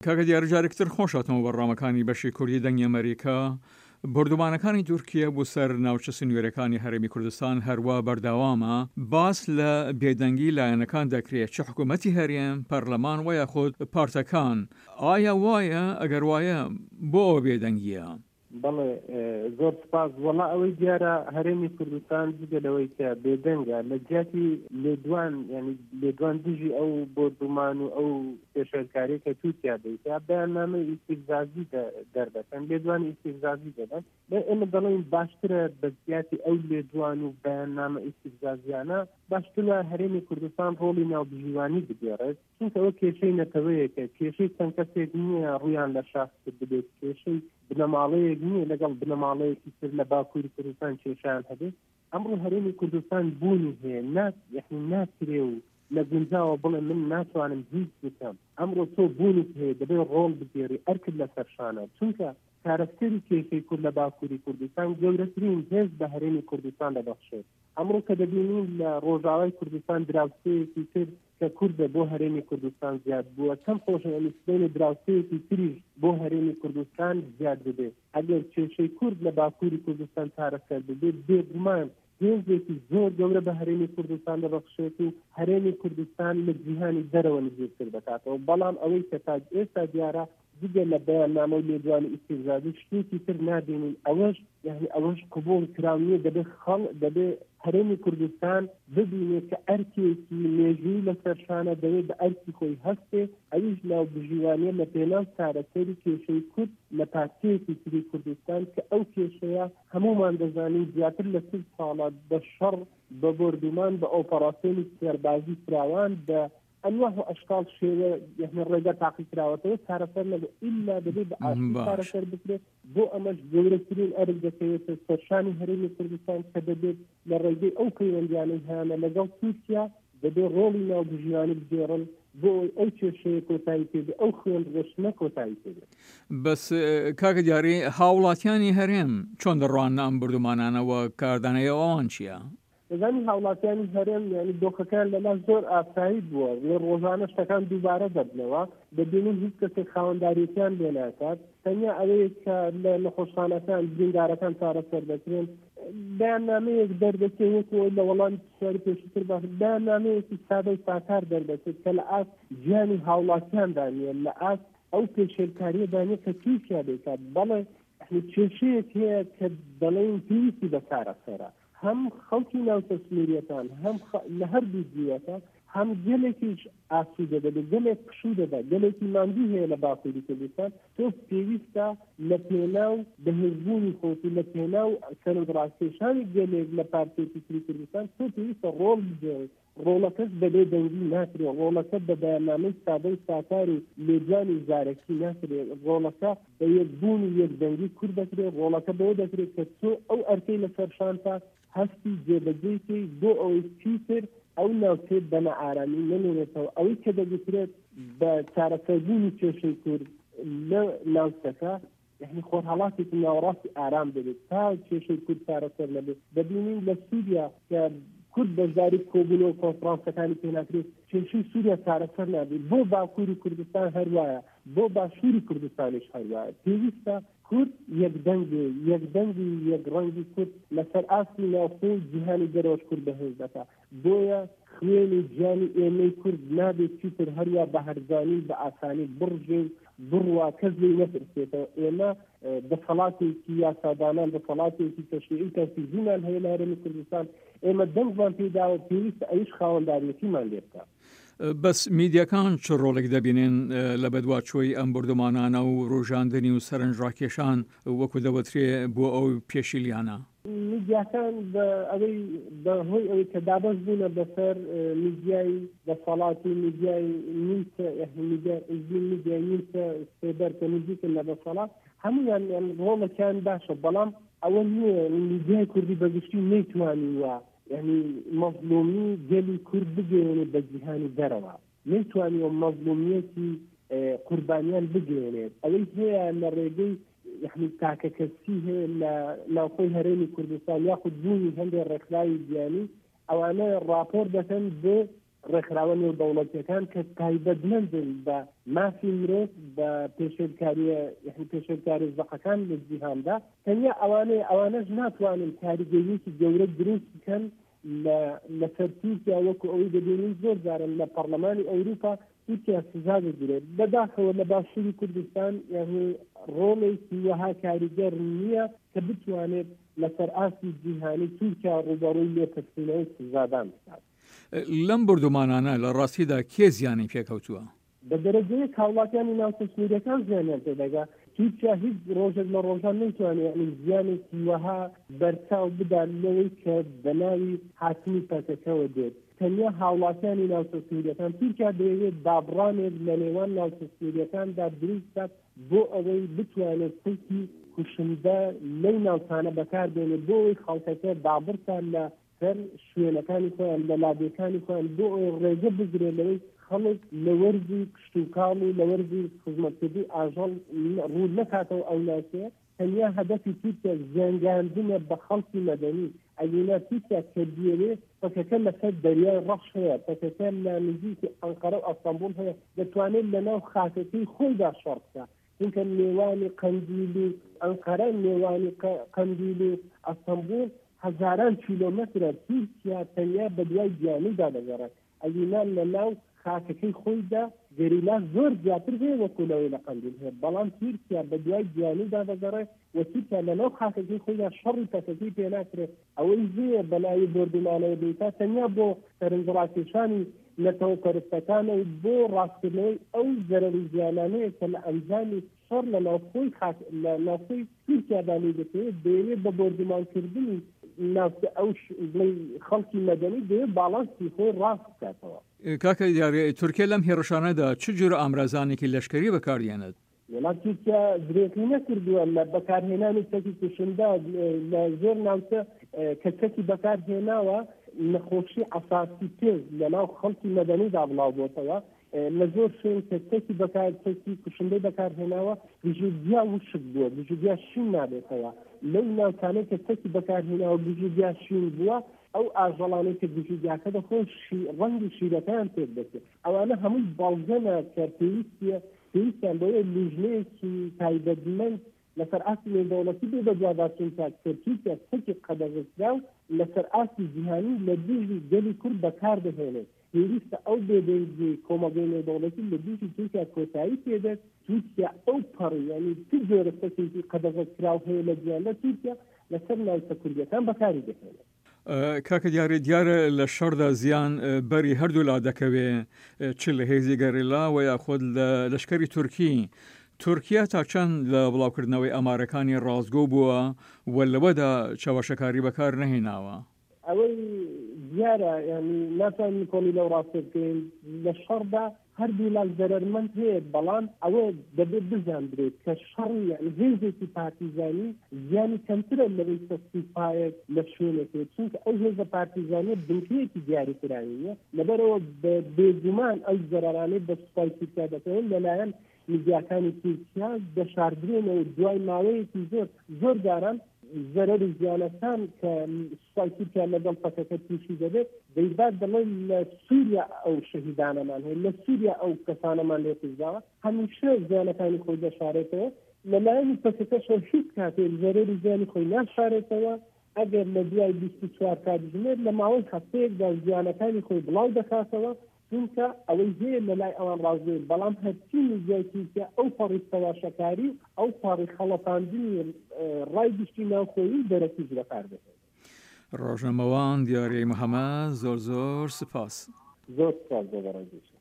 کاکە دیارە جارێکتر خۆشاتەوە بەڕامەکانی بەشی کوردی دەنگی ئەمریکا بردومانەکانی تورکیا بۆ سەر ناوچە سنوێرەکانی هەرێمی کوردستان هەروە بەرداوامە باس لە بێدەنگی لایەنەکان دەکرێت چه حکوومەتی هەرێم پەرلەمان و یاخود پارتەکان ئایا وایە ئەگەر وایە بۆ ئەوە بێدەنگیە؟ بەڵێ زۆر سپاس. وەڵا ئەوەی دیارە هەرێمی کوردستان جگەلەوەی کە بێدەنگە لە جیاتی لێدوان ینی لێدوان دژی ئەو بردومان و ئەو پێشێرکاری کە تورکیا دەیتا بەیاننامەی ئیستیغزازی دەردەکەن لێدوانی ئیستیغزازی دەدەن ئێمە دەڵێن باشترە بە زیاتی ئەو لێدوان و بەیاننامە ئیستیغزازیانە باشترە هەرێمی کوردستان ڕۆڵی ناوبژیوانی بگێڕێت چونکە ئەوە کێشەی نەتەوەیەکە کێشەی چەند کەسێک نییە ڕویان لە شاخ بدێت کێشەی بنەماڵەیەک نییە لەگەڵ بنەماڵەیەکی تر لە باکووری کوردستان کێشیان هەبێت. ئەمڕۆ هەرێمی کوردستان بوونی هەیە ناترێ و لە گونجاوە بڵێ من ناتوانم هیچ بکەم. ئەمڕۆ تۆ بوونت هەیە دەبێت ڕۆڵ بگێڕی ئەرکرد لە سەرشانە چونکە کارەسەری کێشەی کورد لە باکووری کوردستان گەورەترین هێز بە هەرێمی کوردستان دەبەخشێت. ئەمڕۆ کە دەبینین لە ڕۆژاوای کوردستان دراوسەیەکی تر کە کوردە بۆ هەرێمی کوردستان زیاد بووە کەم خۆشەویستبوونی دراوسەیەکی تریش بۆ هەرێمی کوردستان زیاد ببێت. ئەگەر کێشەی کورد لە باکووری کوردستان چارەسەر ببێت بێگومان هێزێکی زۆر گەورە بە هەرێمی کوردستان دەبەخشێت و هەرێمی کوردستان لە جیهانی دەرەوە نزیکتر بکاتەوە. بەڵام ئەوەی کە تا ئێستا دیارە جگە لە بەیاننامە و لێدوانی ئیستیغزازی شتێکی تر نابینین. ئەوەش قبول کراونیە دەبێت هەرێمی کوردستان ببینێت کە ئەرکێکی مێژووی لە سەرشانە دەوێت بە ئەرکی خۆی هەستێ ئەویش ناوبژیوانیە لە پێناو چارەسەری کێشەی کورد لە پارتیەکی تری کوردستان کە ئەو کێشەیە هەمومان دەزانین زیاتر لە 30 ساڵە بە شەڕ بە بردومان بە ئۆپەراسیۆنی سێربازی فراوان بە ئەنواع و ئەشکال شێوە ڕێگە تاقیکراوەتەوە چارەسەر نەبێت ئیلا دەبێت بە ئاستی چارەسەر بکرێت. بۆ ئەمەش گەورەترین ئەرک دەکەوێتە سەرشانی هەرێمی کوردستان کە دەبێت لە ڕێگەی ئەو پەیوەندیانەی هەیە لەگەڵ تورکیا دەبێت ڕۆڵی ناوبژیوانی بگێڕن بۆ ئەو کێشەیە کۆتایی پێبێت ئەو خوێنڕێشتنە کۆتایی پێبێت. بەس کاکە دیاری هاوڵاتیانی هەرێم چۆن دەڕوان ئەم بردومانانەوە کاردانەیە ئەوان چییە؟ دەزانی هاوڵاتیانی هەرێم ینی دۆخەکان لەلا زۆر ئاسایی بووە لێ ڕۆژانە شتەکان دووبارە دەبنەوە دەبینین هیچ کەسێک خاوەنداریەتیان لێ ناکات تەنیا ئەوەیە کە لە نەخۆشخانەکان بریندارەکان چارەسەر دەکرێن بەیاننامەیەک دەردەچێت لە وەڵامی پرسیاری پێشتر باش بەیاننامەیەکی سادە و ساکار دەردەچێت کە لە ئاست گیانی هاوڵاتیان دانیە لە ئاست ئەو پێشێرکاریە دانیە کە تورکیا دەکات. بەڵێ کێشەیەک هەیە کە دەڵێن پێویستی بە چارەسەرە هەم خەڵکی ناوچە سنووریەکان هەم لە هەردوو جیەکە هەم گەلێکیش ئاسوودە دەبێت گەلێک پشوو دەبێت گەلێکی ماندوو هەیە لە باکووری کوردستان تۆ پێویستە لە پێناو بەهێزبوونی خۆتی لە پێناو سەرنجڕاکێشانی گەلێک لە پارتیەکی تری کوردستان تۆ پێویستە ڕۆڵ بگێڕیت. ڕۆڵەکەت بەبێ دەنگی ناکرێت ڕۆڵەکەت بە بەیاننامەی سادە و ساکار و لێجانی زارەکی ناکرێت ڕۆڵەکە بە یەکبوونی یەکدەنگی کورد دەکرێت ڕۆڵەکە بەوە دەکرێت کە تۆ ئەو ئەرکەی لە سەرشانتا هەستی جێبەجێی بۆ ئەوەی چیتر ئەو ناوچێت بە نەئارامی نەمێنێتەوە ئەوەی کە دەگوترێت بە چارەسەربوونی کێشەی کورد لە ناوچەکە یعنی خۆرهەڵاتێکی ناوەڕاستی ئارام دەبێت تا کێشەی کورد چارەسەر نەبێت. دەبینین لە سووریا کە کورد بەشداری کۆبوونەوە کۆنفرانسەکانی پێناکرێت کێشەی سووریا چارەسەر نابێت بۆ باکووری کوردستان هەروایە بۆ باشووری کوردستانیش هەروایە پێویستە کورد یەکدەنگی یەکڕەنگی کورد لەسەر ئاستی ناوخۆی جیهانی دەرەوەش کورد بەهێز دەکات. بۆیە خوێنی گیانی ئێمەی کورد نابێت چیتر هەروە بە هەرزانی بە ئاسانی بڕژێ بڕوا کەس لێی نەپرسێتەوە. ئێمە دەسەڵاتێکی یاسادانان دەسەڵاتێکی تەشریعی تەنفیزیمان هەیە لە هەرێمی کوردستان ئێمە دەنگمان پێداوە پێویستە ئەویش خاوەنداریەتیمان لێ بکات. بەس میدیەکان چ ڕۆڵێک دەبینێن لە بەدواچۆی ئەم بردومانانە و ڕۆژاندنی و سەرنجڕاکێشان وەکو دەوترێ بۆ ئەو پێشیلیانە؟ میدیاکان ئەوەی بەهۆی ئەوەی کە دابەش بوونە بەسەر میدیای دەسەڵاتی میدیای میدیای نیمچە سێبەر کە نزیکن لە دەسەڵات هەمویان ڕۆڵەکان باشە بەڵام ئەوە نییە میدیای کوردی بەگشتی نەیتوانیوە یعنی مەظلومی گەلی کورد بگەێنێت بە جیهانی دەرەوە نەیتوانیوە مەظلومیەتی قوربانیان بگەێنێت. ئەوەی هەیە لە ڕێگەی یعنی تاکە کەسی هەیە لە ناوخۆی هەرێمی کوردستان یاخود بوونی هەندێک ڕێکخراوی گیانی ئەوانە راپۆر دەکەن بۆ ڕێکخراوە نێودەوڵەتیەکان کە تایبەتمەندن بە مافی مرۆڤ بە پێشێلکاری زەقەکان لە جیهاندا تەنیا ئەوانەش ناتوانن کاریگەریەکی گەورە دروست بکەن لەسەر تورکیا وەکو ئەوەی دەبینین زۆر جارن لە پەرلەمانی ئەوروپا تورکیا سزا دەگرێت بەداخەوە لە باشووری کوردستان یعنی ڕۆڵێکی وەها کاریگەر نییە کە بتوانێت لەسەر ئاستی جیهانی تورکیا ڕوبەڕووی لێپرسینەوە سزادان بکات. لەم بردومانانە لە ڕاستیدا کێ زیانی پێکەوتووە؟ بە دەرەجەیەک هاوڵاتیانی ناوچەسووریەکان زیانیان پێدەگا. تورکیا هیچ ڕۆژێک لە ڕۆژان نەیتوانێت زیانێکی وەها بەرچاو بدات لەوەی کە بە ناوی هاتنی پەکەکەوە دێت. تەنیا هاوڵاتیانی ناوچەسووریەکان تورکیا دەیەوێت دابڕانێک لە نێوان ناوچەسووریەکاندا دروست بکات بۆ ئەوەی بتوانێت پێکی کوشندە لەو ناوچانە بەکاردێنێت بۆ ئەوەی خەڵکەکە دابڕکان لە سەر شوێنەکانی خۆیان لە لادێکانی خۆیان بۆ ئەوەی ڕێگە بگرێت لەوەی خەڵک لە وەرزی کشتوکاڵ و لە وەرزی خزمەتکردی ئاژەڵ ڕوو نەکاتەوە ئەو ناسەیە. تەنیا هەدەفی تورکیا زیانگاندنە بە خەڵکی مەدەنی. ئەگەر تورکیا کە دیەوێت پەکەکە لەسەر دەریای ڕەش هەیە، پەکەکە لە نزیکی ئەنقەرە و ئەستەمبول هەیە، دەتوانێت لەناو خاکەکەی خۆیدا شەڕ بکات. چونکە نێوانی قەندیل و ئەنقەرە نێوانی قەندیل و ئەستەمبول هەزاران کیلۆمەترە. تورکیا تەنیا بە دوای گیانیدا دەگەڕێت. ئەگەر لەناو خاکەکەی خۆیدا گەریلا زۆر زیاتر هەیە وەکو لەوەی لە قەندیل هەیە، بەڵام تورکیا بە دوای گیانیدا دەگەڕێت و تورکیا لەناو خاکەکەی خۆیدا شەڕی پەکەکەی پێ ناکرێت. ئەوەی هەیە بەلای بردومانەوە دیتا تەنیا بۆ سەرنجڕاکێشانی نەتەوە پەرستەکانە و بۆ ڕاستکردنەوەی ئەو زەرەری زیانانەیە کە لە ئەنجامی شەڕ لە ناوخۆی تورکیادا دەکرێت دەیەوێت بە بردومانکردنی ئەو خەڵکی مەدەنی دەیەوێت باڵانسی خۆی ڕاست بکاتەوە. کاکە دیارە تورکیا لەم هێرشانەدا چ جۆرە ئامرازانێکی لەشکری بەکاردێنێت؟ وڵات تورکیا درێژی نەکردووە لە بەکارهێنانی چەکی کوشندا لە زۆر ناوچە کە چەکی بەکارهێناوە نەخۆشی ئەساسی پێز لەناو خەڵکی مەدەنیدا بڵاو بۆتەوە. لە زۆر شوێن کە چەکی کوشندەی بەکارهێناوە بژوردیا وشک بووە، بژوردیا شین نابێتەوە. لەو ناوچانەی کە چەکی بەکارهێناوە بژوردیا شین بووە، ئەو ئاژەڵانەی کە بژوردیاکە دەخۆن ڕەنگی شیرەکان پێ دەچێت. ئەوانە هەموو باڵگەنە کە پێویستیان بۆیە لیژنەیەکی تایبەتمەند لەسەر ئاستی نێودەوڵەتی بێ بەجیاداچون تورکیا چەکی قەدەغەکرا و لەسەر ئاستی جیهانی لە دژی گەلی کورد بەکار دەهێنێت. پێویستە ئەو بێدەنگی کۆمەڵگەی نێودەوڵەتی لە دژی تورکیا کۆتایی پێدێت. تورکیا ئەو پەڕی یعنی چ جۆرە چەکێکی قەدەغەکراو هەیە لە جیهاندا تورکیا لەسەر ناوچە کوردیەکان بەکاری دەهێنێت. کاکە دیارە لە شەڕدا زیان بەری هەردوو لا دەکەوێ، چ لە هێزی گەریلا و یاخود لە لەشکری تورکیا تا چەند لە بڵاوکردنەوەی ئەمارەکانی ڕازگۆ بووە و لەوەدا چاوەشەکاری بەکار نەهێناوە؟ ئەوەی دیارە ینی ناتوانین کۆڵی لەو ڕاستە بکەین. لە شەڕدا هەردوو لا زەرەرمەند هەیە، بەڵام ئەوە دەبێت بزانرێت کە شەڕی هێزێکی پارتیزانی زیانی کەمترە لەوەی سەستیفایەک لە شوێنێکێت، چونکە ئەو هێزە پارتیزانیە بنکەیەکی دیاریکرانیە. لەبەرەوە بێگومان ئەو زەرەرانەی بە سوپای تورکیا دەکەون لەلایەن میدیاکانی تورکیا دەشاردرێنەوە. دوای ماوەیەکی زۆر جاران زەرەر و زیانەکان کە سوپای تورکیا لەگەڵ پەکەکە تووشی دەبێت دەیبات دەڵێن لە سووریا ئەو شەهیدانەمان هەیە، لە سووریا ئو کەسانەمان لێ کوژراوە. هەمیشە زیانەکانی خۆی دەشارێتەوە. لەلایەن پەکەکەش هیچ کاتێک زەرەری زیانی خۆی ناشارێتەوە. ئەگەر لە دوای 24 کاتژمێر لە ماوەی هەفتەیەکدا زیانەکانی خۆی بڵاو دەکاتەوە، چونکە ئەوەی هەیە لەلای ئەوان ڕازێت. بەڵام هەرچی نزیکە ئەو پەڕی تەواشەکاری ئەو پەڕی خەڵەتاندنی ڕای گشتی ناوخۆیی دەرەکیش بەکار دەهێنێت. ڕۆژنامەوان دیارەی محەممەد زۆر سپاس. زۆر سپاس.